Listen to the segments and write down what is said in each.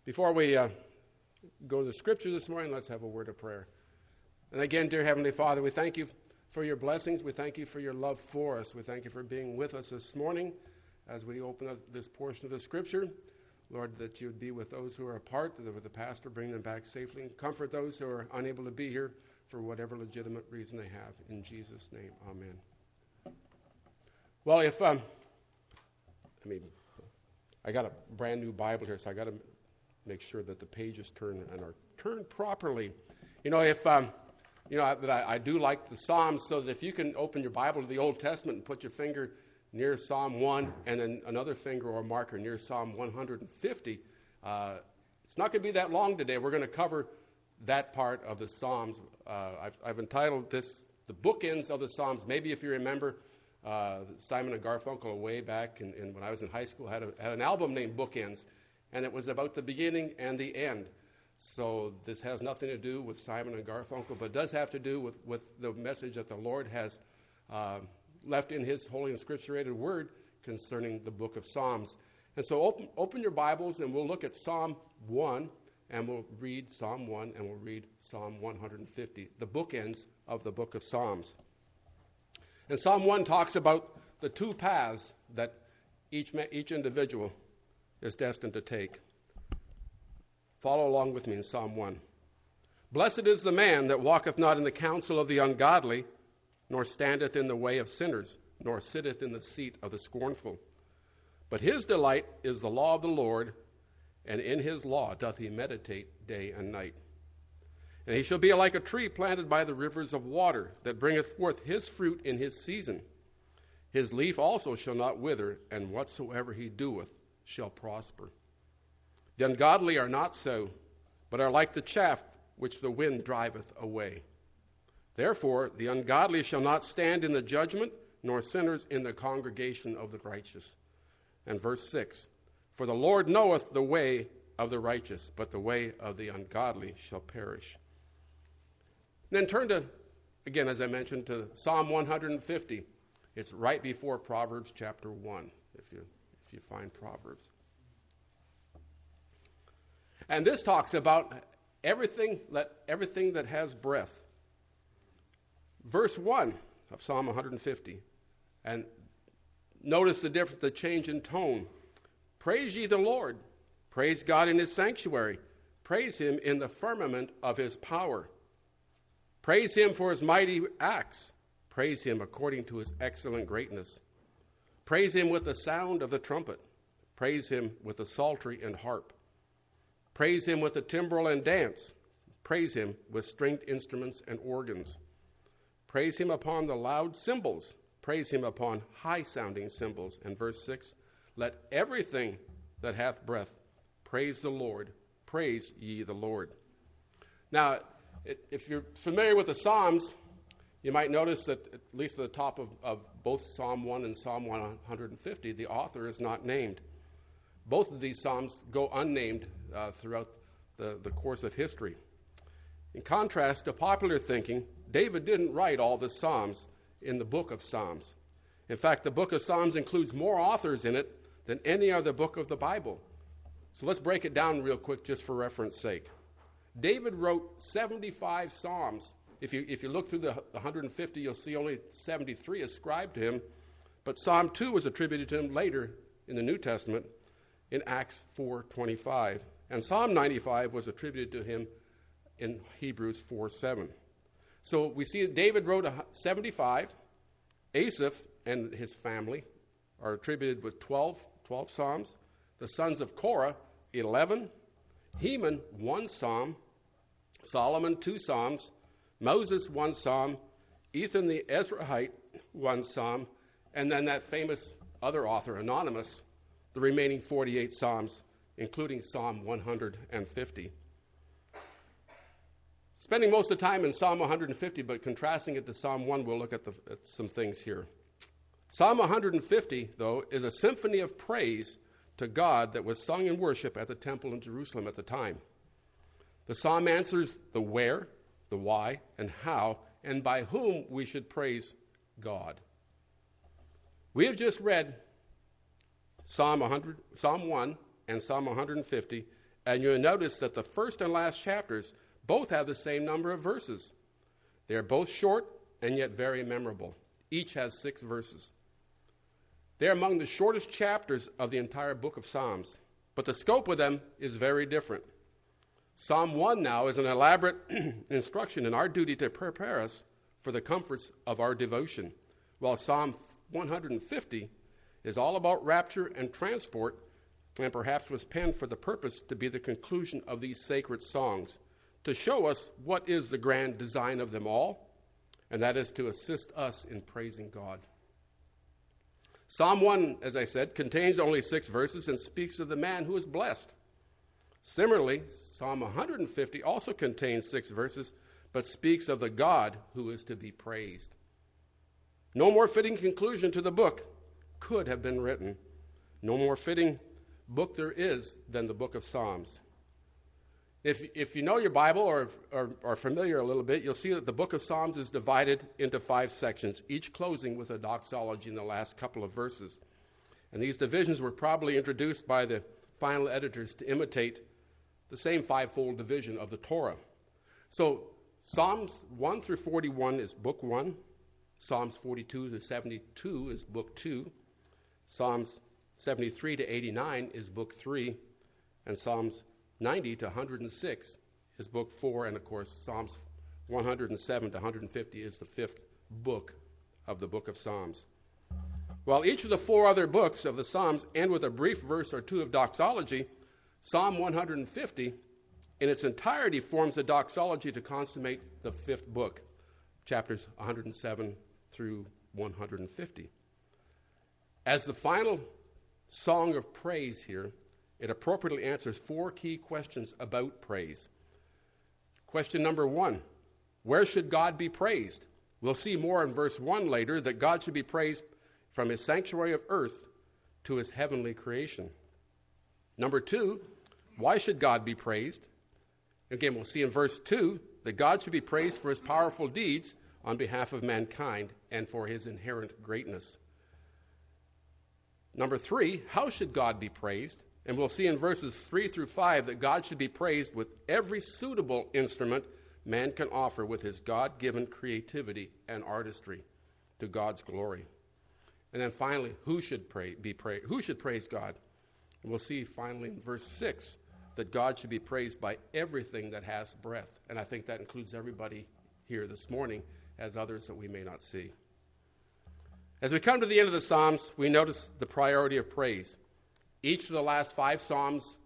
Before we go to the scripture this morning, let's have a word of prayer. And again, dear Heavenly Father, we thank you for your blessings. We thank you for your love for us. We thank you for being with us this morning as we open up this portion of the scripture. Lord, that you would be with those who are apart, with the pastor, bring them back safely, and comfort those who are unable to be here for whatever legitimate reason they have. In Jesus' name, amen. Well, I got a brand new Bible here, so I got to make sure that the pages turn and are turned properly. I do like the Psalms, so that if you can open your Bible to the Old Testament and put your finger near Psalm 1 and then another finger or marker near Psalm 150, it's not going to be that long today. We're going to cover that part of the Psalms. I've entitled this The Bookends of the Psalms. Maybe if you remember, Simon and Garfunkel way back when I was in high school had an album named Bookends, and it was about the beginning and the end. So this has nothing to do with Simon and Garfunkel, but does have to do with the message that the Lord has left in his holy and scripturated word concerning the book of Psalms. And so open your Bibles, and we'll look at Psalm 1, and we'll read Psalm 1, and we'll read Psalm 150, the bookends of the book of Psalms. And Psalm 1 talks about the two paths that each individual is destined to take. Follow along with me in Psalm 1. Blessed is the man that walketh not in the counsel of the ungodly, nor standeth in the way of sinners, nor sitteth in the seat of the scornful. But his delight is the law of the Lord, and in his law doth he meditate day and night. And he shall be like a tree planted by the rivers of water, that bringeth forth his fruit in his season. His leaf also shall not wither, and whatsoever he doeth shall prosper. The ungodly are not so, but are like the chaff which the wind driveth away. Therefore the ungodly shall not stand in the judgment, nor sinners in the congregation of the righteous. And verse 6, for the Lord knoweth the way of the righteous, but the way of the ungodly shall perish. And then turn to, again, as I mentioned, to Psalm 150. It's right before Proverbs chapter 1, if you find Proverbs. And this talks about everything that has breath. Verse 1 of Psalm 150. And notice the change in tone. Praise ye the Lord. Praise God in his sanctuary. Praise him in the firmament of his power. Praise him for his mighty acts. Praise him according to his excellent greatness. Praise him with the sound of the trumpet. Praise him with the psaltery and harp. Praise him with the timbrel and dance. Praise him with stringed instruments and organs. Praise him upon the loud cymbals. Praise him upon high-sounding cymbals. And verse 6, let everything that hath breath praise the Lord. Praise ye the Lord. Now, if you're familiar with the Psalms, you might notice that at least at the top of both Psalm 1 and Psalm 150, the author is not named. Both of these Psalms go unnamed throughout the course of history. In contrast to popular thinking, David didn't write all the Psalms in the book of Psalms. In fact, the book of Psalms includes more authors in it than any other book of the Bible. So let's break it down real quick just for reference sake. David wrote 75 Psalms. If you look through the 150, you'll see only 73 ascribed to him. But Psalm 2 was attributed to him later in the New Testament in Acts 4:25. And Psalm 95 was attributed to him in Hebrews 4:7. So we see that David wrote 75. Asaph and his family are attributed with 12 Psalms. The sons of Korah, 11. Heman, 1 Psalm. Solomon, 2 Psalms. Moses, 1 Psalm. Ethan the Ezrahite, 1 Psalm. And then that famous other author, Anonymous, the remaining 48 Psalms, including Psalm 150. Spending most of the time in Psalm 150, but contrasting it to Psalm 1, we'll look at some things here. Psalm 150, though, is a symphony of praise to God that was sung in worship at the temple in Jerusalem at the time. The psalm answers the where, the why, and how, and by whom we should praise God. We have just read Psalm 1 and Psalm 150, And you'll notice that the first and last chapters both have the same number of verses. They are both short and yet very memorable. Each has 6 verses. They're among the shortest chapters of the entire book of Psalms, but the scope of them is very different. Psalm 1 now is an elaborate instruction in our duty to prepare us for the comforts of our devotion, while Psalm 150 is all about rapture and transport, and perhaps was penned for the purpose to be the conclusion of these sacred songs, to show us what is the grand design of them all, and that is to assist us in praising God. Psalm 1, as I said, contains only 6 verses and speaks of the man who is blessed. Similarly, Psalm 150 also contains 6 verses, but speaks of the God who is to be praised. No more fitting conclusion to the book could have been written. No more fitting book there is than the book of Psalms. If you know your Bible or are familiar a little bit, you'll see that the book of Psalms is divided into 5 sections, each closing with a doxology in the last couple of verses. And these divisions were probably introduced by the final editors to imitate the same 5-fold division of the Torah. So Psalms 1 through 41 is book 1. Psalms 42 to 72 is book 2. Psalms 73 to 89 is book 3. And Psalms 90 to 106 is book 4, and of course Psalms 107 to 150 is the 5th book of the book of Psalms. While each of the 4 other books of the Psalms end with a brief verse or 2 of doxology, Psalm 150 in its entirety forms a doxology to consummate the 5th book, chapters 107 through 150. As the final song of praise here, it appropriately answers 4 key questions about praise. Question number 1, where should God be praised? We'll see more in verse 1 later that God should be praised from his sanctuary of earth to his heavenly creation. Number 2, why should God be praised? Again, we'll see in verse 2 that God should be praised for his powerful deeds on behalf of mankind and for his inherent greatness. Number 3, how should God be praised? And we'll see in verses 3 through 5 that God should be praised with every suitable instrument man can offer with his God-given creativity and artistry to God's glory. And then finally, who should praise God? And we'll see finally in verse 6 that God should be praised by everything that has breath. And I think that includes everybody here this morning, as others that we may not see. As we come to the end of the Psalms, we notice the priority of praise. Each of the last 5 Psalms,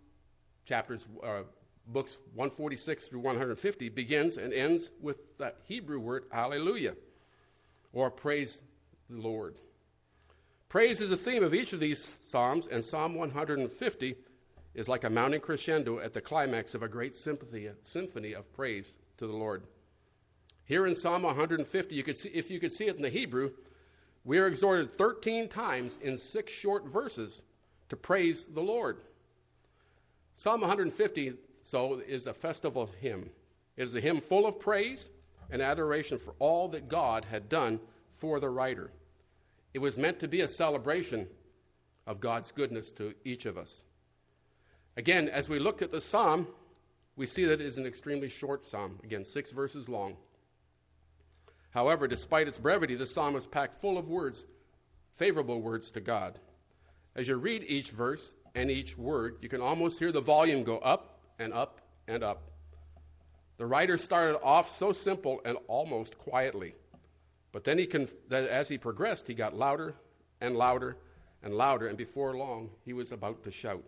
books 146 through 150, begins and ends with the Hebrew word hallelujah, or praise the Lord. Praise is the theme of each of these Psalms, and Psalm 150 is like a mounting crescendo at the climax of a great symphony of praise to the Lord. Here in Psalm 150, if you could see it in the Hebrew, we are exhorted 13 times in 6 short verses to praise the Lord. Psalm 150, so, is a festival hymn. It is a hymn full of praise and adoration for all that God had done for the writer. It was meant to be a celebration of God's goodness to each of us. Again, as we look at the psalm, we see that it is an extremely short psalm. Again, 6 verses long. However, despite its brevity, the psalm is packed full of words, favorable words to God. As you read each verse and each word, you can almost hear the volume go up and up and up. The writer started off so simple and almost quietly, but then as he progressed, he got louder and louder and louder, and before long, he was about to shout.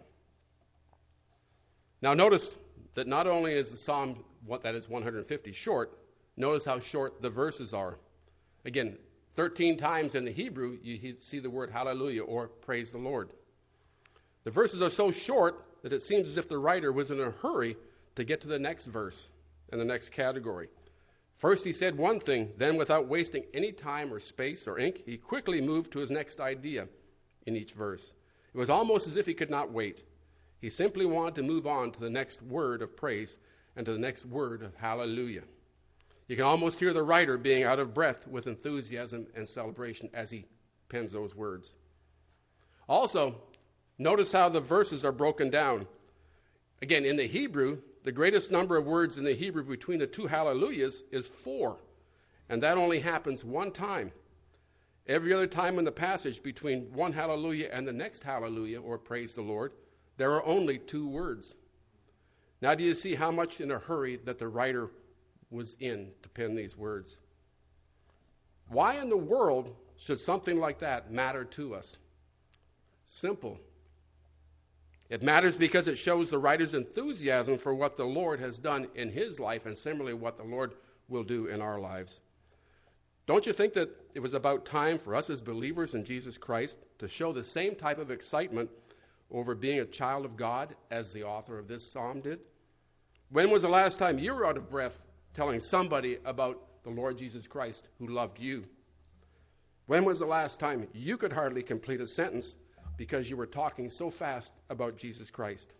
Now notice that not only is the psalm, that is 150, short, notice how short the verses are. Again, 13 times in the Hebrew, you see the word hallelujah, or praise the Lord. The verses are so short that it seems as if the writer was in a hurry to get to the next verse and the next category. First he said one thing, then without wasting any time or space or ink, he quickly moved to his next idea in each verse. It was almost as if he could not wait. He simply wanted to move on to the next word of praise and to the next word of hallelujah. You can almost hear the writer being out of breath with enthusiasm and celebration as he pens those words. Also, notice how the verses are broken down. Again, in the Hebrew, the greatest number of words in the Hebrew between the two hallelujahs is 4. And that only happens one time. Every other time in the passage between one hallelujah and the next hallelujah, or praise the Lord, there are only 2 words. Now do you see how much in a hurry that the writer was in to pen these words? Why in the world should something like that matter to us? Simple. It matters because it shows the writer's enthusiasm for what the Lord has done in his life, and similarly what the Lord will do in our lives. Don't you think that it was about time for us as believers in Jesus Christ to show the same type of excitement over being a child of God as the author of this psalm did? When was the last time you were out of breath telling somebody about the Lord Jesus Christ who loved you? When was the last time you could hardly complete a sentence because you were talking so fast about Jesus Christ?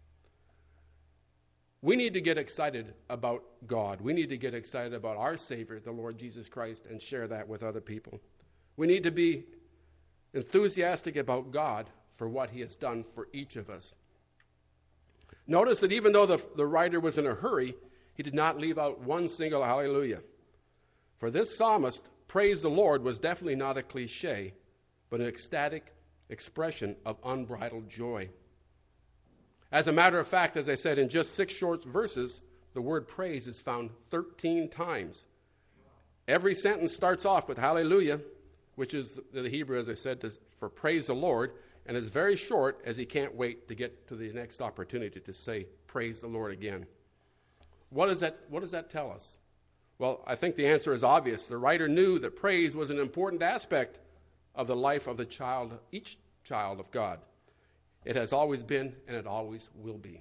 We need to get excited about God. We need to get excited about our Savior, the Lord Jesus Christ, and share that with other people. We need to be enthusiastic about God for what he has done for each of us. Notice that even though the writer was in a hurry, he did not leave out one single hallelujah. For this psalmist, praise the Lord was definitely not a cliche, but an ecstatic expression of unbridled joy. As a matter of fact, as I said, in just 6 short verses, the word praise is found 13 times. Every sentence starts off with hallelujah, which is the Hebrew, as I said, for praise the Lord, and is very short, as he can't wait to get to the next opportunity to say praise the Lord again. What does that tell us? Well, I think the answer is obvious. The writer knew that praise was an important aspect of the life of each child of God. It has always been, and it always will be.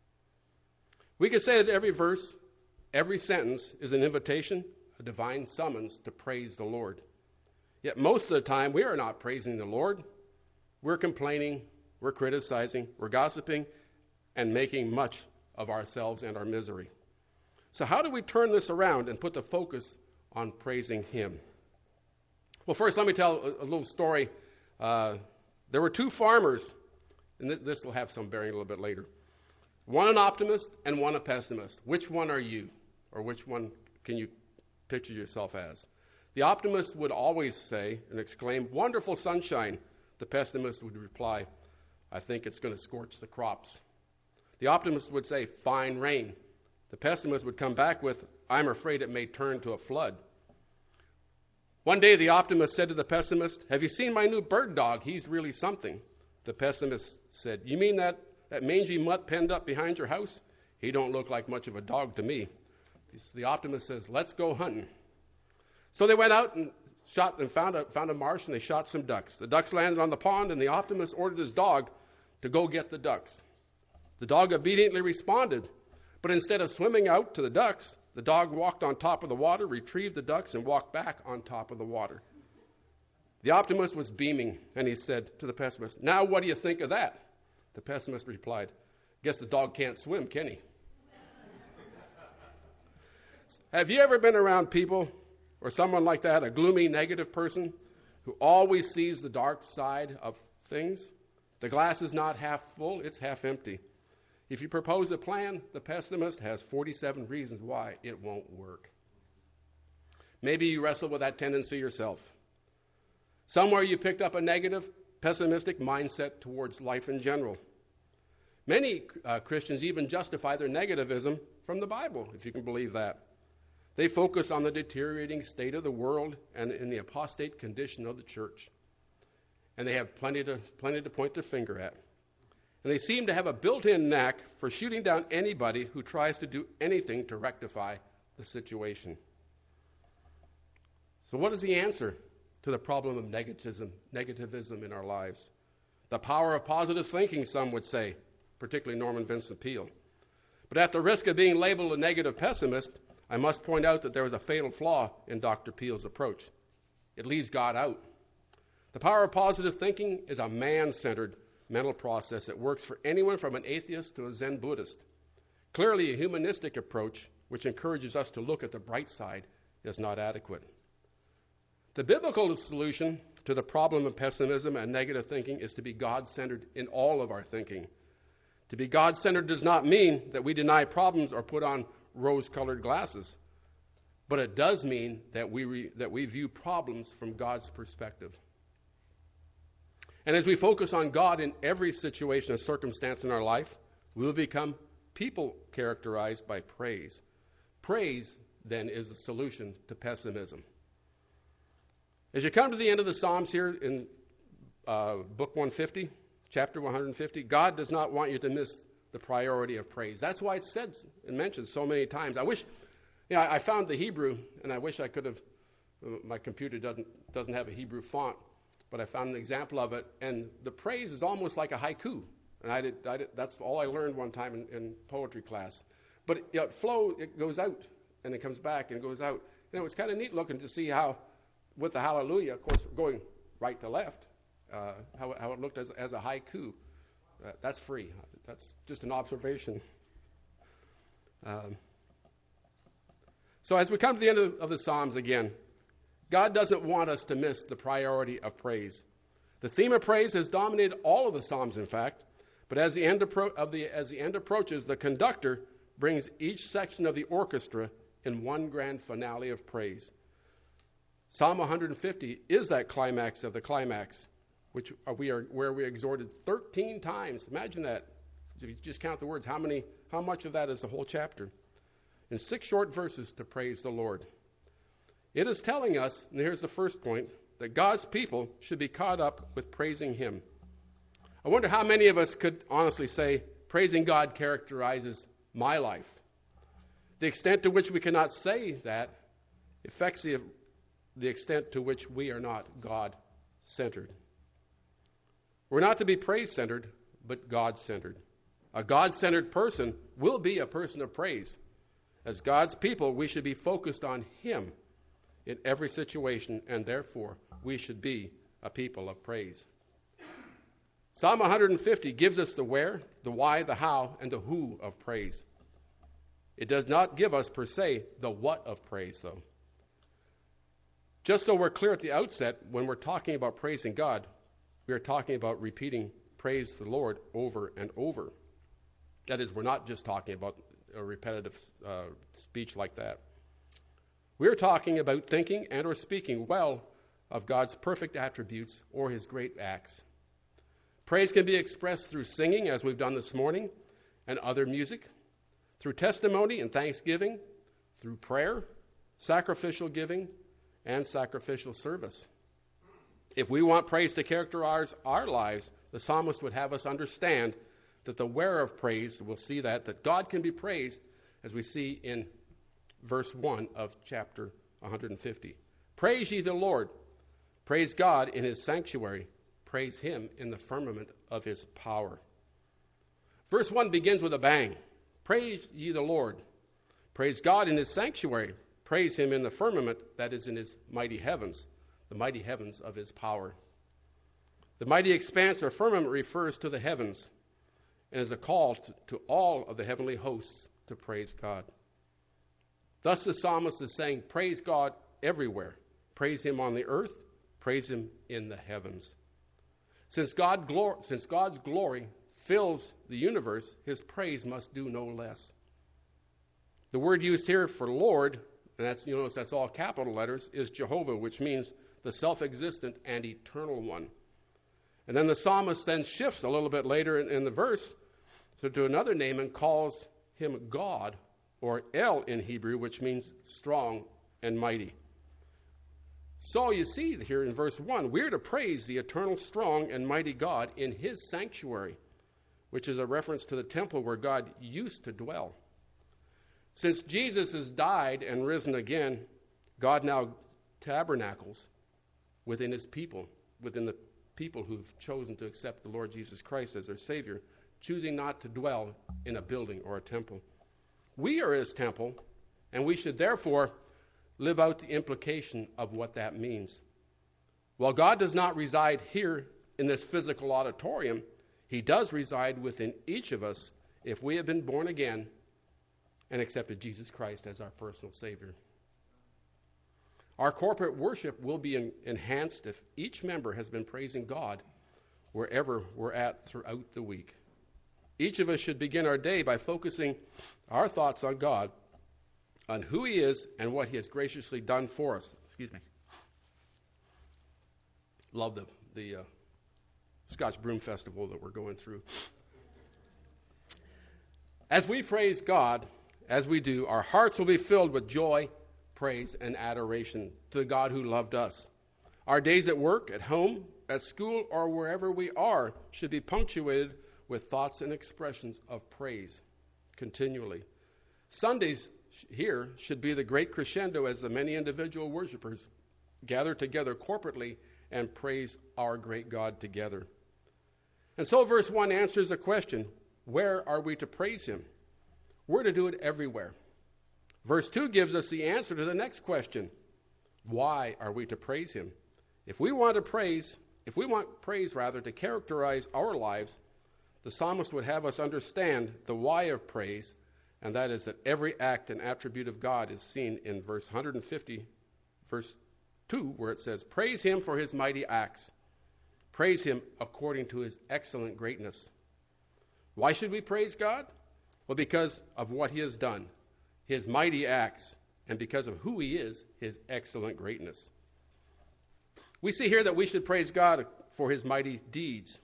We could say that every verse, every sentence is an invitation, a divine summons to praise the Lord. Yet most of the time, we are not praising the Lord. We're complaining, we're criticizing, we're gossiping, and making much of ourselves and our misery. So how do we turn this around and put the focus on praising him? Well, first, let me tell a little story. There were 2 farmers, and this will have some bearing a little bit later. One an optimist and one a pessimist. Which one are you? Or which one can you picture yourself as? The optimist would always say and exclaim, "Wonderful sunshine." The pessimist would reply, "I think it's going to scorch the crops." The optimist would say, "Fine rain." The pessimist would come back with, "I'm afraid it may turn to a flood." One day the optimist said to the pessimist, "Have you seen my new bird dog? He's really something." The pessimist said, "You mean that mangy mutt penned up behind your house? He don't look like much of a dog to me." The optimist says, "Let's go hunting." So they went out and shot and found a marsh, and they shot some ducks. The ducks landed on the pond, and the optimist ordered his dog to go get the ducks. The dog obediently responded, but instead of swimming out to the ducks, the dog walked on top of the water, retrieved the ducks, and walked back on top of the water. The optimist was beaming, and he said to the pessimist, "Now what do you think of that?" The pessimist replied, "Guess the dog can't swim, can he?" Have you ever been around people or someone like that, a gloomy, negative person who always sees the dark side of things? The glass is not half full, it's half empty. If you propose a plan, the pessimist has 47 reasons why it won't work. Maybe you wrestle with that tendency yourself. Somewhere you picked up a negative, pessimistic mindset towards life in general. Many Christians even justify their negativism from the Bible, if you can believe that. They focus on the deteriorating state of the world and in the apostate condition of the church. And they have plenty to point their finger at. And they seem to have a built-in knack for shooting down anybody who tries to do anything to rectify the situation. So what is the answer to the problem of negativism in our lives? The power of positive thinking, some would say, particularly Norman Vincent Peale. But at the risk of being labeled a negative pessimist, I must point out that there is a fatal flaw in Dr. Peale's approach. It leaves God out. The power of positive thinking is a man-centered mental process that works for anyone from an atheist to a Zen Buddhist. Clearly, a humanistic approach, which encourages us to look at the bright side, is not adequate. The biblical solution to the problem of pessimism and negative thinking is to be God-centered in all of our thinking, To be God-centered does not mean that we deny problems or put on rose-colored glasses, but it does mean that we view problems from God's perspective. And as we focus on God in every situation and circumstance in our life, we will become people characterized by praise. Praise, then, is the solution to pessimism. As you come to the end of the Psalms here in Book 150, Chapter 150, God does not want you to miss the priority of praise. That's why it's said and mentioned so many times. I wish, I found the Hebrew, and I wish I could have, my computer doesn't have a Hebrew font, but I found an example of it, and the praise is almost like a haiku. And that's all I learned one time in poetry class. But it goes out, and it comes back, and it goes out. It's kind of neat looking to see how, with the hallelujah, of course, going right to left, how it looked as a haiku. That's free. That's just an observation. So as we come to the end of the Psalms again, God doesn't want us to miss the priority of praise. The theme of praise has dominated all of the Psalms, in fact. But as the end approaches, the conductor brings each section of the orchestra in one grand finale of praise. Psalm 150 is that climax of the climax, where we exhorted 13 times. Imagine that. If you just count the words, how much of that is the whole chapter? In 6 short verses to praise the Lord. It is telling us, and here's the first point, that God's people should be caught up with praising Him. I wonder how many of us could honestly say, praising God characterizes my life. The extent to which we cannot say that affects the extent to which we are not God-centered. We're not to be praise-centered, but God-centered. A God-centered person will be a person of praise. As God's people, we should be focused on Him in every situation, and therefore we should be a people of praise. Psalm 150 gives us the where, the why, the how, and the who of praise. It does not give us, per se, the what of praise, though. Just so we're clear at the outset, when we're talking about praising God, we are talking about repeating praise the Lord over and over. That is, we're not just talking about a repetitive speech like that. We're talking about thinking and or speaking well of God's perfect attributes or His great acts. Praise can be expressed through singing, as we've done this morning, and other music, through testimony and thanksgiving, through prayer, sacrificial giving, and sacrificial service. If we want praise to characterize our lives, the psalmist would have us understand that the where of praise, we'll see that God can be praised, as we see in verse 1 of chapter 150. Praise ye the Lord. Praise God in His sanctuary. Praise Him in the firmament of His power. Verse 1 begins with a bang. Praise ye the Lord. Praise God in His sanctuary. Praise Him in the firmament, that is in His mighty heavens, the mighty heavens of His power. The mighty expanse or firmament refers to the heavens and is a call to all of the heavenly hosts to praise God. Thus the psalmist is saying, praise God everywhere. Praise Him on the earth. Praise Him in the heavens. Since God's glory fills the universe, His praise must do no less. The word used here for Lord, and that's all capital letters, is Jehovah, which means the self-existent and eternal one. And then the psalmist then shifts a little bit later in the verse to another name and calls Him God, or El in Hebrew, which means strong and mighty. So you see here in verse 1, we're to praise the eternal, strong, and mighty God in His sanctuary, which is a reference to the temple where God used to dwell. Since Jesus has died and risen again, God now tabernacles within His people, within the people who've chosen to accept the Lord Jesus Christ as their Savior, choosing not to dwell in a building or a temple. We are His temple, and we should therefore live out the implication of what that means. While God does not reside here in this physical auditorium, He does reside within each of us if we have been born again and accepted Jesus Christ as our personal Savior. Our corporate worship will be enhanced if each member has been praising God wherever we're at throughout the week. Each of us should begin our day by focusing our thoughts on God, on who he is and what he has graciously done for us. Excuse me. Love the Scotch Broom Festival that we're going through. As we praise God, as we do, our hearts will be filled with joy, praise, and adoration to the God who loved us. Our days at work, at home, at school, or wherever we are should be punctuated with thoughts and expressions of praise continually. Sundays here should be the great crescendo as the many individual worshipers gather together corporately and praise our great God together. And so verse 1 answers the question, where are we to praise him? We're to do it everywhere. Verse 2 gives us the answer to the next question. Why are we to praise him? If we want praise to characterize our lives, the psalmist would have us understand the why of praise, and that is that every act and attribute of God is seen in verse 150, verse 2, where it says, praise him for his mighty acts. Praise him according to his excellent greatness. Why should we praise God? Well, because of what he has done, his mighty acts, and because of who he is, his excellent greatness. We see here that we should praise God for his mighty deeds.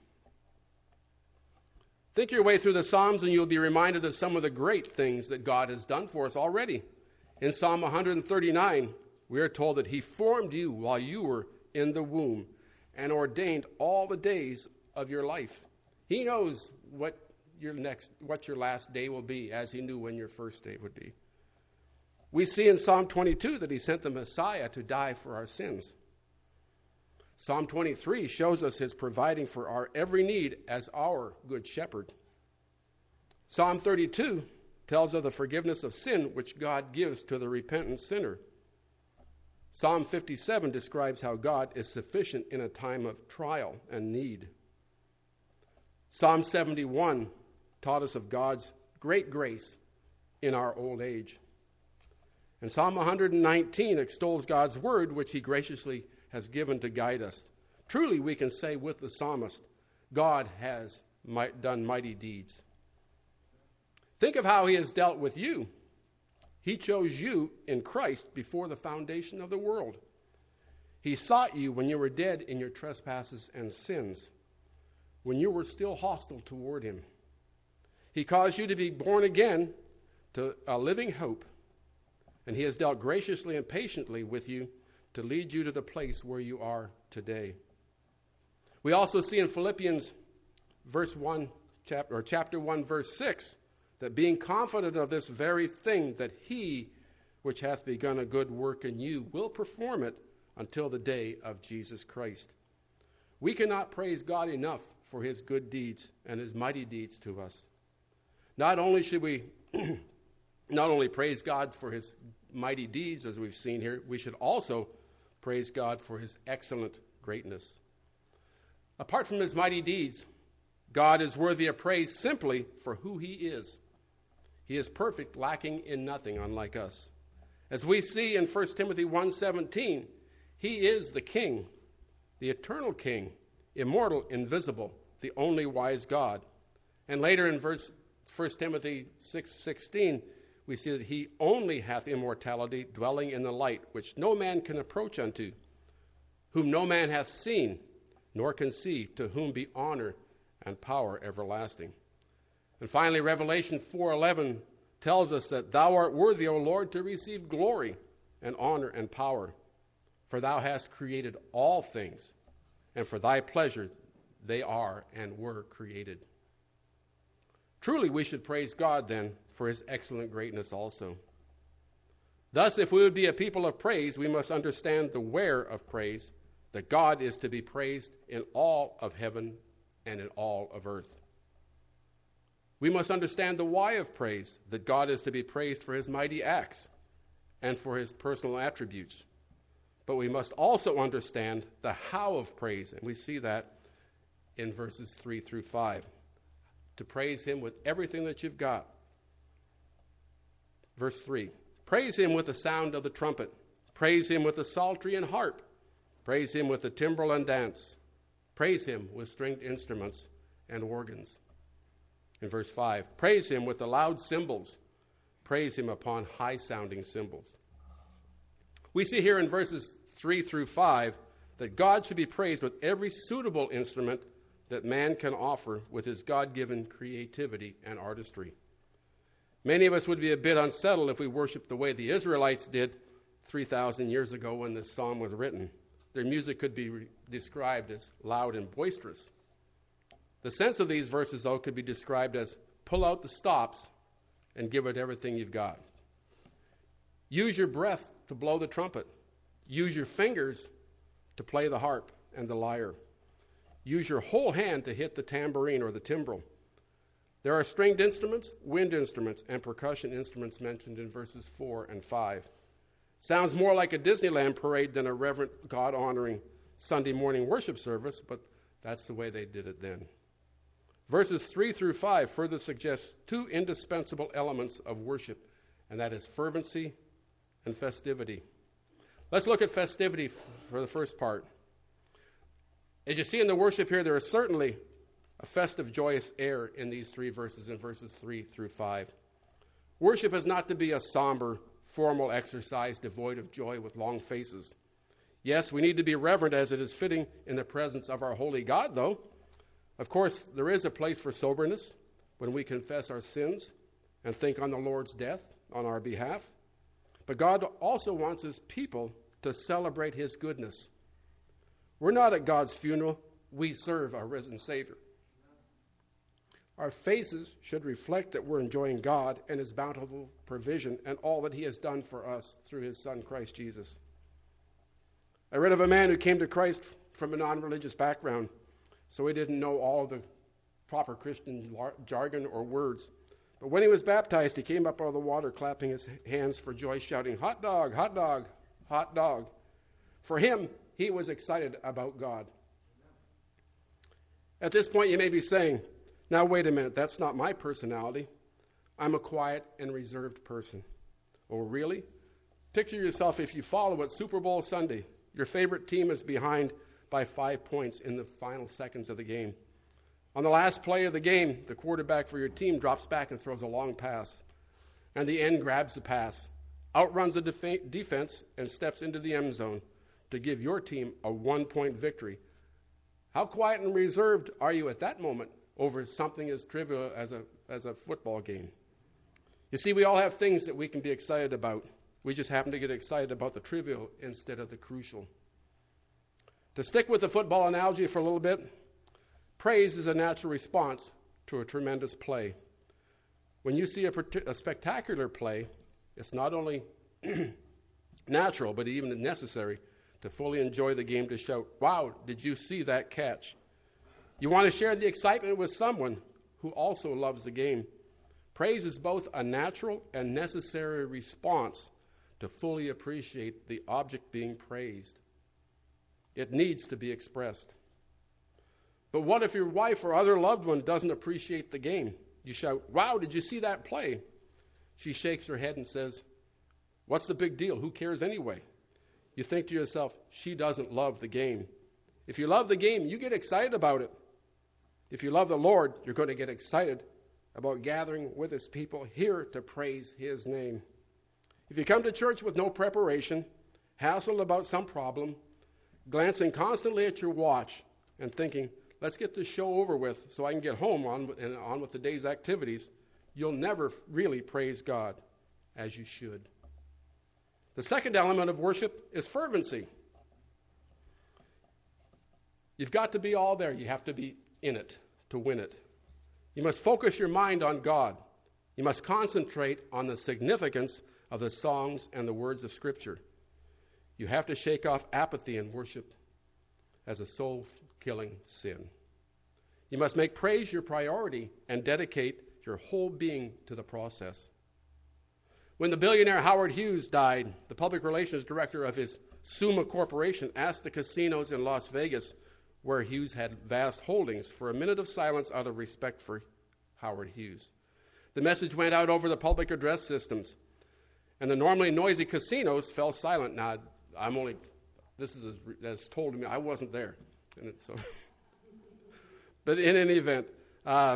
Think your way through the Psalms and you'll be reminded of some of the great things that God has done for us already. In Psalm 139, we are told that he formed you while you were in the womb and ordained all the days of your life. He knows what your last day will be, as he knew when your first day would be. We see in Psalm 22 that he sent the Messiah to die for our sins. Psalm 23 shows us his providing for our every need as our good shepherd. Psalm 32 tells of the forgiveness of sin which God gives to the repentant sinner. Psalm 57 describes how God is sufficient in a time of trial and need. Psalm 71 taught us of God's great grace in our old age. And Psalm 119 extols God's word, which he graciously has given to guide us. Truly, we can say with the psalmist, God has done mighty deeds. Think of how he has dealt with you. He chose you in Christ before the foundation of the world. He sought you when you were dead in your trespasses and sins, when you were still hostile toward him. He caused you to be born again to a living hope, and he has dealt graciously and patiently with you to lead you to the place where you are today. We also see in Philippians chapter 1, verse 6, that being confident of this very thing, that he which hath begun a good work in you will perform it until the day of Jesus Christ. We cannot praise God enough for his good deeds and his mighty deeds to us. Not only should we not only praise God for his mighty deeds, as we've seen here, we should also praise God for his excellent greatness. Apart from his mighty deeds, God is worthy of praise simply for who he is. He is perfect, lacking in nothing, unlike us. As we see in 1 Timothy 1:17, he is the King, the eternal King, immortal, invisible, the only wise God. And later in 1 Timothy 6:16, we see that he only hath immortality, dwelling in the light, which no man can approach unto, whom no man hath seen, nor can see, to whom be honor and power everlasting. And finally, Revelation 4:11 tells us that thou art worthy, O Lord, to receive glory and honor and power, for thou hast created all things, and for thy pleasure they are and were created. Truly, we should praise God, then, for his excellent greatness also. Thus, if we would be a people of praise, we must understand the where of praise, that God is to be praised in all of heaven and in all of earth. We must understand the why of praise, that God is to be praised for his mighty acts and for his personal attributes. But we must also understand the how of praise, and we see that in verses 3 through 5. To praise him with everything that you've got. Verse 3, praise him with the sound of the trumpet. Praise him with the psaltery and harp. Praise him with the timbrel and dance. Praise him with stringed instruments and organs. in verse 5. Praise him with the loud cymbals. Praise him upon high-sounding cymbals. We see here in verses 3 through 5 that God should be praised with every suitable instrument that man can offer with his God-given creativity and artistry. Many of us would be a bit unsettled if we worshiped the way the Israelites did 3,000 years ago when this psalm was written. Their music could be described as loud and boisterous. The sense of these verses, though, could be described as pull out the stops and give it everything you've got. Use your breath to blow the trumpet. Use your fingers to play the harp and the lyre. Use your whole hand to hit the tambourine or the timbrel. There are stringed instruments, wind instruments, and percussion instruments mentioned in verses 4 and 5. Sounds more like a Disneyland parade than a reverent, God-honoring Sunday morning worship service, but that's the way they did it then. Verses 3 through 5 further suggest two indispensable elements of worship, and that is fervency and festivity. Let's look at festivity for the first part. As you see in the worship here, there is certainly a festive, joyous air in these three verses, in verses 3 through 5. Worship is not to be a somber, formal exercise devoid of joy with long faces. Yes, we need to be reverent as it is fitting in the presence of our holy God, though. Of course, there is a place for soberness when we confess our sins and think on the Lord's death on our behalf. But God also wants his people to celebrate his goodness. We're not at God's funeral. We serve our risen Savior. Our faces should reflect that we're enjoying God and his bountiful provision and all that he has done for us through his Son, Christ Jesus. I read of a man who came to Christ from a non-religious background, so he didn't know all the proper Christian jargon or words. But when he was baptized, he came up out of the water clapping his hands for joy, shouting, "Hot dog, hot dog, hot dog." For him, he was excited about God. At this point, you may be saying, now wait a minute, that's not my personality. I'm a quiet and reserved person. Oh, really? Picture yourself if you follow it Super Bowl Sunday. Your favorite team is behind by 5 points in the final seconds of the game. On the last play of the game, the quarterback for your team drops back and throws a long pass. And the end grabs the pass, outruns the defense, and steps into the end zone to give your team a 1-point victory. How quiet and reserved are you at that moment over something as trivial as a football game? You see, we all have things that we can be excited about. We just happen to get excited about the trivial instead of the crucial. To stick with the football analogy for a little bit, praise is a natural response to a tremendous play. When you see a spectacular play, it's not only natural, but even necessary to fully enjoy the game to shout, "Wow, did you see that catch?" You want to share the excitement with someone who also loves the game. Praise is both a natural and necessary response to fully appreciate the object being praised. It needs to be expressed. But what if your wife or other loved one doesn't appreciate the game? You shout, "Wow, did you see that play?" She shakes her head and says, "What's the big deal? Who cares anyway?" You think to yourself, she doesn't love the game. If you love the game, you get excited about it. If you love the Lord, you're going to get excited about gathering with his people here to praise his name. If you come to church with no preparation, hassled about some problem, glancing constantly at your watch and thinking, let's get this show over with so I can get home on with the day's activities, you'll never really praise God as you should. The second element of worship is fervency. You've got to be all there. You have to be in it to win it. You must focus your mind on God. You must concentrate on the significance of the songs and the words of Scripture. You have to shake off apathy in worship as a soul-killing sin. You must make praise your priority and dedicate your whole being to the process. When the billionaire Howard Hughes died, the public relations director of his Summa Corporation asked the casinos in Las Vegas, where Hughes had vast holdings, for a minute of silence out of respect for Howard Hughes. The message went out over the public address systems, and the normally noisy casinos fell silent. Now, this is as told to me, I wasn't there. But in any event,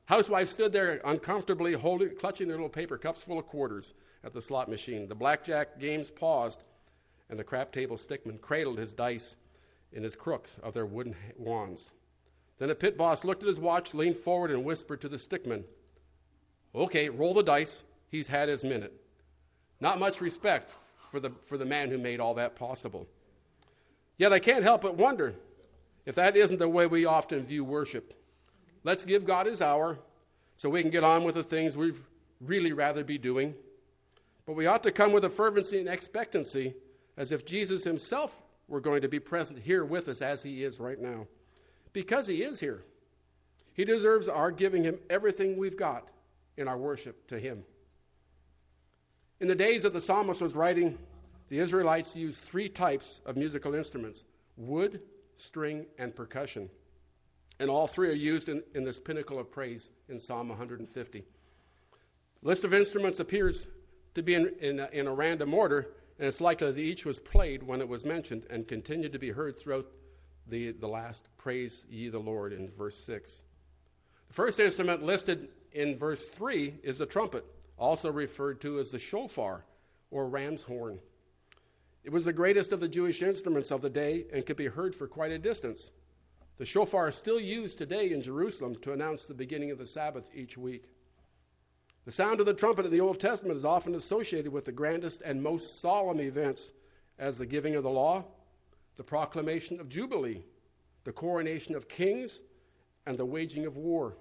Housewives stood there uncomfortably clutching their little paper cups full of quarters at the slot machine. The blackjack games paused, and the crap table stickman cradled his dice in his crooks of their wooden wands. Then a pit boss looked at his watch, leaned forward, and whispered to the stickman, "Okay, roll the dice. He's had his minute." Not much respect for the man who made all that possible. Yet I can't help but wonder if that isn't the way we often view worship. Let's give God his hour so we can get on with the things we'd really rather be doing. But we ought to come with a fervency and expectancy as if Jesus himself were going to be present here with us as he is right now. Because he is here. He deserves our giving him everything we've got in our worship to him. In the days that the psalmist was writing, the Israelites used 3 types of musical instruments: wood, string, and percussion. And all 3 are used in this pinnacle of praise in Psalm 150. The list of instruments appears to be in a random order, and it's likely that each was played when it was mentioned and continued to be heard throughout the last "Praise ye the Lord" in verse 6. The first instrument listed in verse 3 is the trumpet, also referred to as the shofar or ram's horn. It was the greatest of the Jewish instruments of the day and could be heard for quite a distance. The shofar is still used today in Jerusalem to announce the beginning of the Sabbath each week. The sound of the trumpet in the Old Testament is often associated with the grandest and most solemn events, as the giving of the law, the proclamation of Jubilee, the coronation of kings, and the waging of war.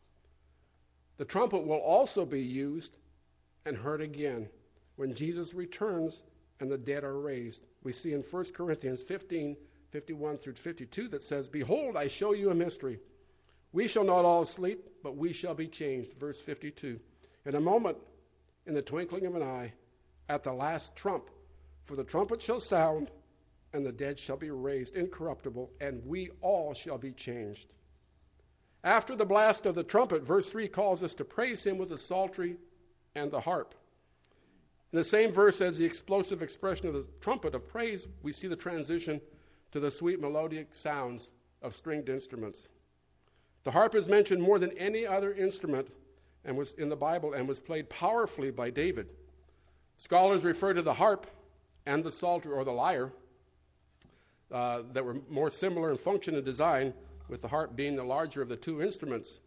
The trumpet will also be used and heard again when Jesus returns and the dead are raised. We see in 1 Corinthians 15, 51 through 52 that says, "Behold, I show you a mystery. We shall not all sleep, but we shall be changed." Verse 52. "In a moment, in the twinkling of an eye, at the last trump, for the trumpet shall sound, and the dead shall be raised incorruptible, and we all shall be changed." After the blast of the trumpet, verse 3 calls us to praise him with the psaltery and the harp. In the same verse as the explosive expression of the trumpet of praise, we see the transition to the sweet melodic sounds of stringed instruments. The harp is mentioned more than any other instrument and was in the Bible and was played powerfully by David. Scholars refer to the harp and the psaltery or the lyre that were more similar in function and design, with the harp being the larger of the 2 instruments.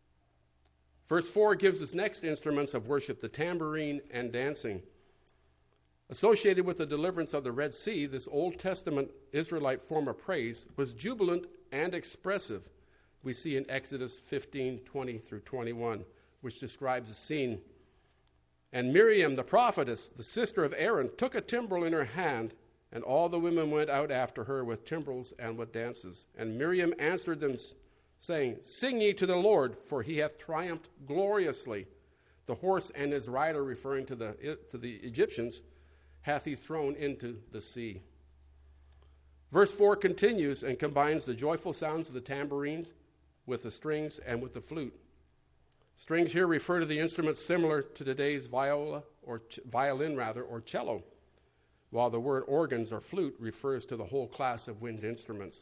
Verse 4 gives us next instruments of worship, the tambourine and dancing. Associated with the deliverance of the Red Sea, this Old Testament Israelite form of praise was jubilant and expressive. We see in Exodus 15, 20 through 21, which describes the scene. "And Miriam, the prophetess, the sister of Aaron, took a timbrel in her hand, and all the women went out after her with timbrels and with dances. And Miriam answered them, saying, Sing ye to the Lord, for he hath triumphed gloriously. The horse and his rider," referring to the Egyptians, "hath he thrown into the sea." Verse 4 continues and combines the joyful sounds of the tambourines with the strings and with the flute. Strings here refer to the instruments similar to today's violin or cello, while the word organs or flute refers to the whole class of wind instruments.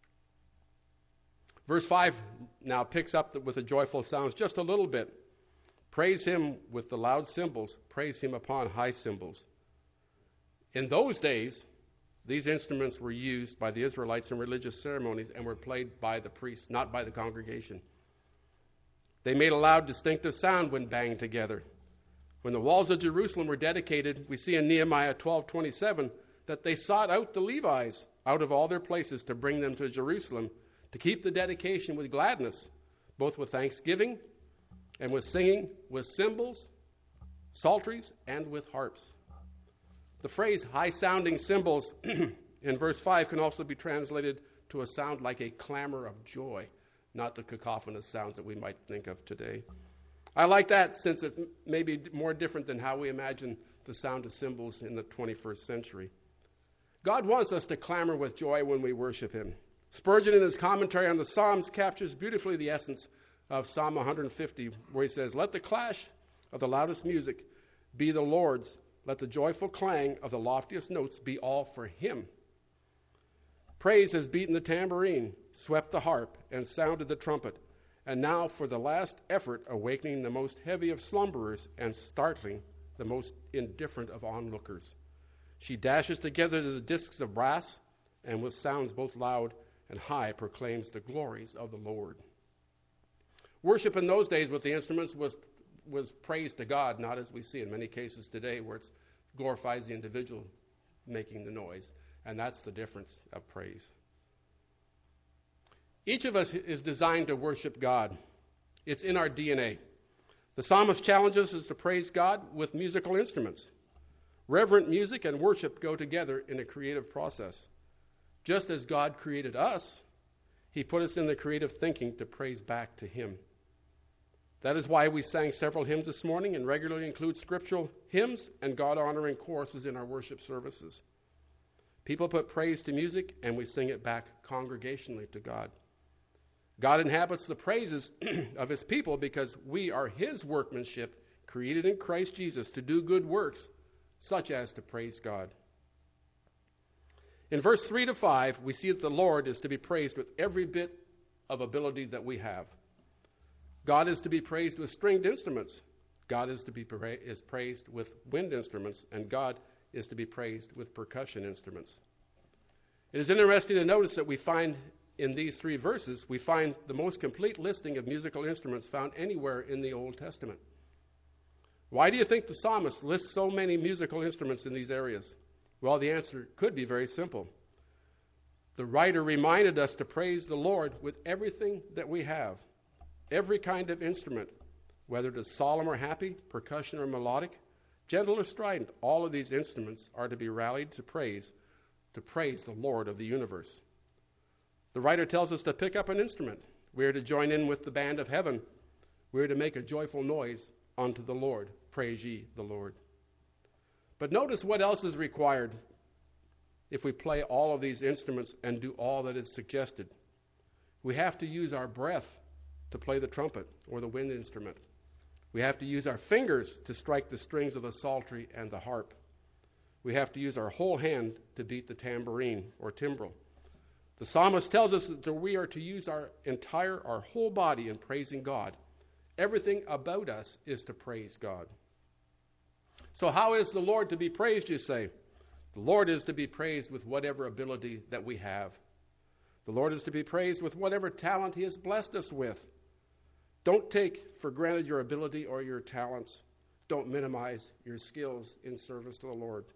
Verse 5 now picks up with the joyful sounds just a little bit. "Praise him with the loud cymbals, praise him upon high cymbals." In those days, these instruments were used by the Israelites in religious ceremonies and were played by the priests, not by the congregation. They made a loud, distinctive sound when banged together. When the walls of Jerusalem were dedicated, we see in Nehemiah 12:27 that they sought out the Levites out of all their places to bring them to Jerusalem to keep the dedication with gladness, both with thanksgiving and with singing, with cymbals, psalteries, and with harps. The phrase high-sounding cymbals in verse 5 can also be translated to a sound like a clamor of joy, not the cacophonous sounds that we might think of today. I like that, since it may be more different than how we imagine the sound of cymbals in the 21st century. God wants us to clamor with joy when we worship him. Spurgeon, in his commentary on the Psalms, captures beautifully the essence of Psalm 150, where he says, "Let the clash of the loudest music be the Lord's. Let the joyful clang of the loftiest notes be all for him." Praise has beaten the tambourine, swept the harp, and sounded the trumpet, And now for the last effort, awakening the most heavy of slumberers and startling the most indifferent of onlookers. She dashes together the discs of brass, and with sounds both loud and high proclaims the glories of the Lord. Worship in those days with the instruments was praise to God, not as we see in many cases today where it glorifies the individual making the noise. And that's the difference of praise. Each of us is designed to worship God. It's in our DNA. The psalmist challenges us to praise God with musical instruments. Reverent music and worship go together in a creative process. Just as God created us, he put us in the creative thinking to praise back to him. That is why we sang several hymns this morning and regularly include scriptural hymns and God-honoring choruses in our worship services. People put praise to music, and we sing it back congregationally to God. God inhabits the praises of his people because we are his workmanship, created in Christ Jesus to do good works, such as to praise God. In verse 3 to 5, we see that the Lord is to be praised with every bit of ability that we have. God is to be praised with stringed instruments. God is to be praised with wind instruments, and God is to be praised with percussion instruments. It is interesting to notice that we find in these 3 verses, we find the most complete listing of musical instruments found anywhere in the Old Testament. Why do you think the psalmist lists so many musical instruments in these areas? Well, the answer could be very simple. The writer reminded us to praise the Lord with everything that we have, every kind of instrument, whether it is solemn or happy, percussion or melodic, gentle or strident. All of these instruments are to be rallied to praise the Lord of the universe. The writer tells us to pick up an instrument. We are to join in with the band of heaven. We are to make a joyful noise unto the Lord. Praise ye the Lord. But notice what else is required if we play all of these instruments and do all that is suggested. We have to use our breath to play the trumpet or the wind instrument. We have to use our fingers to strike the strings of the psaltery and the harp. We have to use our whole hand to beat the tambourine or timbrel. The psalmist tells us that we are to use our whole body in praising God. Everything about us is to praise God. So how is the Lord to be praised, you say? The Lord is to be praised with whatever ability that we have. The Lord is to be praised with whatever talent he has blessed us with. Don't take for granted your ability or your talents. Don't minimize your skills in service to the Lord.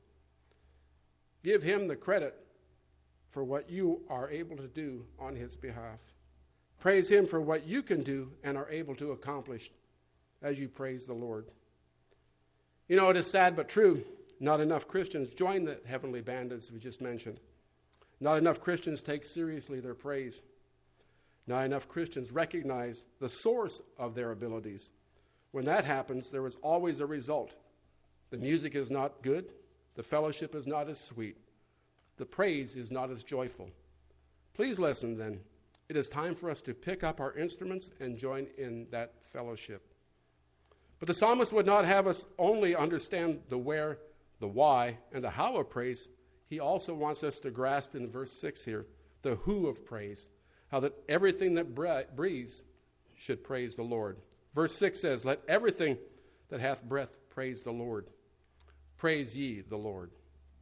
Give him the credit for what you are able to do on his behalf. Praise him for what you can do and are able to accomplish as you praise the Lord. You know, it is sad but true. Not enough Christians join the heavenly band, as we just mentioned. Not enough Christians take seriously their praise. Not enough Christians recognize the source of their abilities. When that happens, there is always a result. The music is not good. The fellowship is not as sweet. The praise is not as joyful. Please listen then. It is time for us to pick up our instruments and join in that fellowship. But the psalmist would not have us only understand the where, the why, and the how of praise. He also wants us to grasp in verse 6 here, the who of praise, how that everything that breathes should praise the Lord. Verse 6 says, let everything that hath breath praise the Lord. Praise ye the Lord.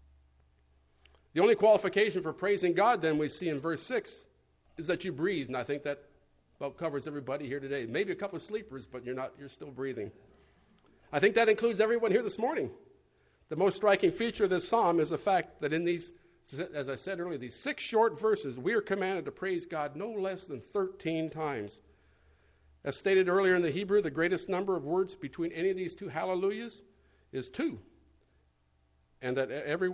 The only qualification for praising God, then, we see in verse 6 is that you breathe, and I think that about covers everybody here today. Maybe a couple of sleepers, but you're still breathing. I think that includes everyone here this morning. The most striking feature of this psalm is the fact that in these, as I said earlier, these 6 short verses, we are commanded to praise God no less than 13 times. As stated earlier in the Hebrew, the greatest number of words between any of these 2 hallelujahs is 2. And that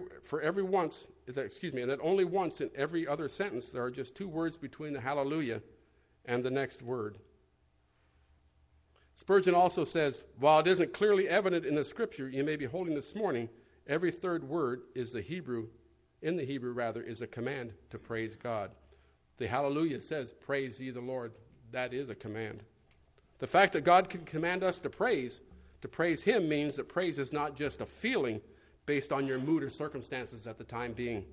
only once in every other sentence there are just 2 words between the hallelujah and the next word. Spurgeon also says, while it isn't clearly evident in the scripture you may be holding this morning, every third word is is a command to praise God. The hallelujah says, praise ye the Lord. That is a command. The fact that God can command us to praise him means that praise is not just a feeling based on your mood or circumstances at the time being.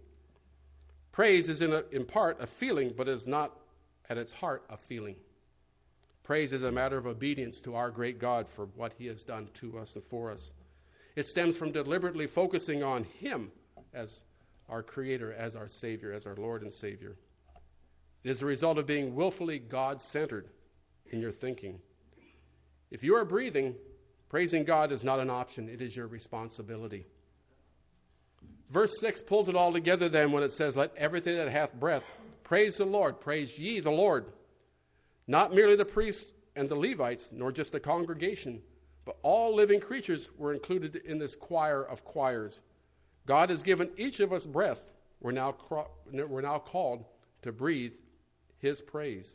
Praise is in part a feeling, but is not at its heart a feeling. Praise is a matter of obedience to our great God for what he has done to us and for us. It stems from deliberately focusing on him as our Creator, as our Savior, as our Lord and Savior. It is a result of being willfully God-centered in your thinking. If you are breathing, praising God is not an option. It is your responsibility. Verse 6 pulls it all together then when it says, "Let everything that hath breath praise the Lord. Praise ye the Lord." Not merely the priests and the Levites, nor just the congregation, but all living creatures were included in this choir of choirs. God has given each of us breath. We're now called to breathe his praise.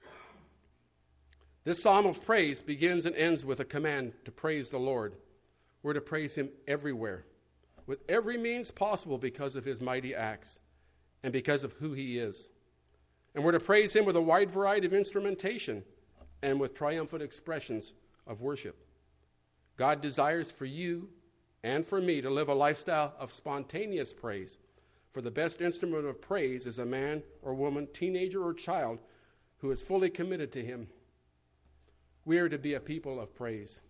This psalm of praise begins and ends with a command to praise the Lord. We're to praise him everywhere, with every means possible because of his mighty acts and because of who he is. And we're to praise him with a wide variety of instrumentation and with triumphant expressions of worship. God desires for you and for me to live a lifestyle of spontaneous praise. For the best instrument of praise is a man or woman, teenager or child, who is fully committed to him. We are to be a people of praise.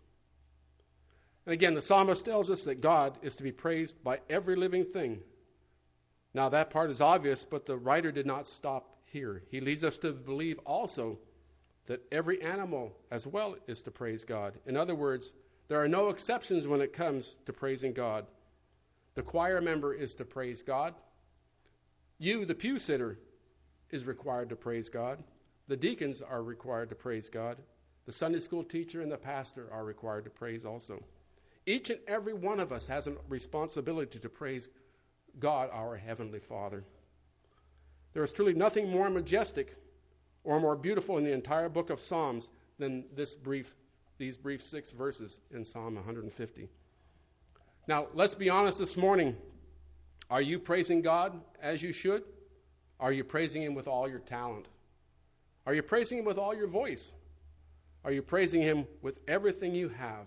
And again, the psalmist tells us that God is to be praised by every living thing. Now that part is obvious, but the writer did not stop here. He leads us to believe also that every animal as well is to praise God. In other words, there are no exceptions when it comes to praising God. The choir member is to praise God. You, the pew sitter, is required to praise God. The deacons are required to praise God. The Sunday school teacher and the pastor are required to praise also. Each and every one of us has a responsibility to praise God, our Heavenly Father. There is truly nothing more majestic or more beautiful in the entire book of Psalms than these brief 6 verses in Psalm 150. Now, let's be honest this morning. Are you praising God as you should? Are you praising him with all your talent? Are you praising him with all your voice? Are you praising him with everything you have?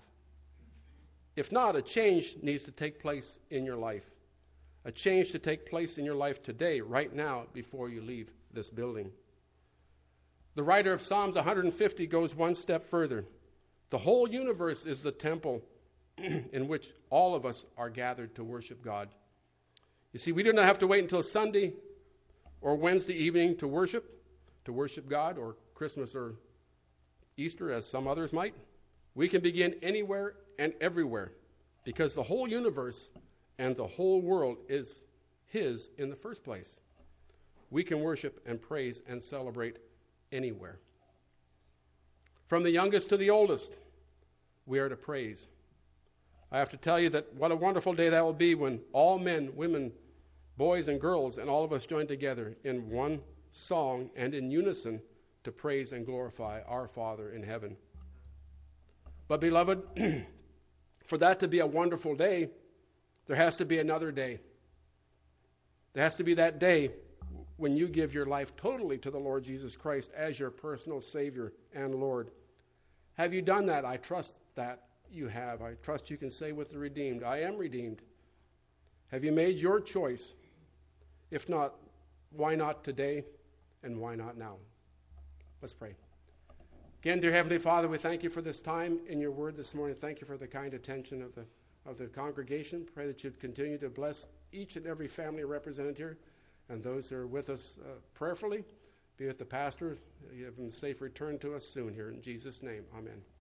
If not, a change needs to take place in your life. A change to take place in your life today, right now, before you leave this building. The writer of Psalms 150 goes one step further. The whole universe is the temple in which all of us are gathered to worship God. You see, we do not have to wait until Sunday or Wednesday evening to worship God, or Christmas or Easter, as some others might. We can begin anywhere and everywhere, because the whole universe and the whole world is his in the first place. We can worship and praise and celebrate anywhere. From the youngest to the oldest, we are to praise. I have to tell you that what a wonderful day that will be when all men, women, boys and girls, and all of us join together in one song and in unison to praise and glorify our Father in heaven. But beloved, for that to be a wonderful day, there has to be another day. There has to be that day when you give your life totally to the Lord Jesus Christ as your personal Savior and Lord. Have you done that? I trust that you have. I trust you can say with the redeemed, I am redeemed. Have you made your choice? If not, why not today and why not now? Let's pray. Again, dear Heavenly Father, we thank you for this time in your word this morning. Thank you for the kind attention of the congregation. Pray that you'd continue to bless each and every family represented here and those who are with us prayerfully. Be with the pastor. Give him a safe return to us soon here. In Jesus' name, amen.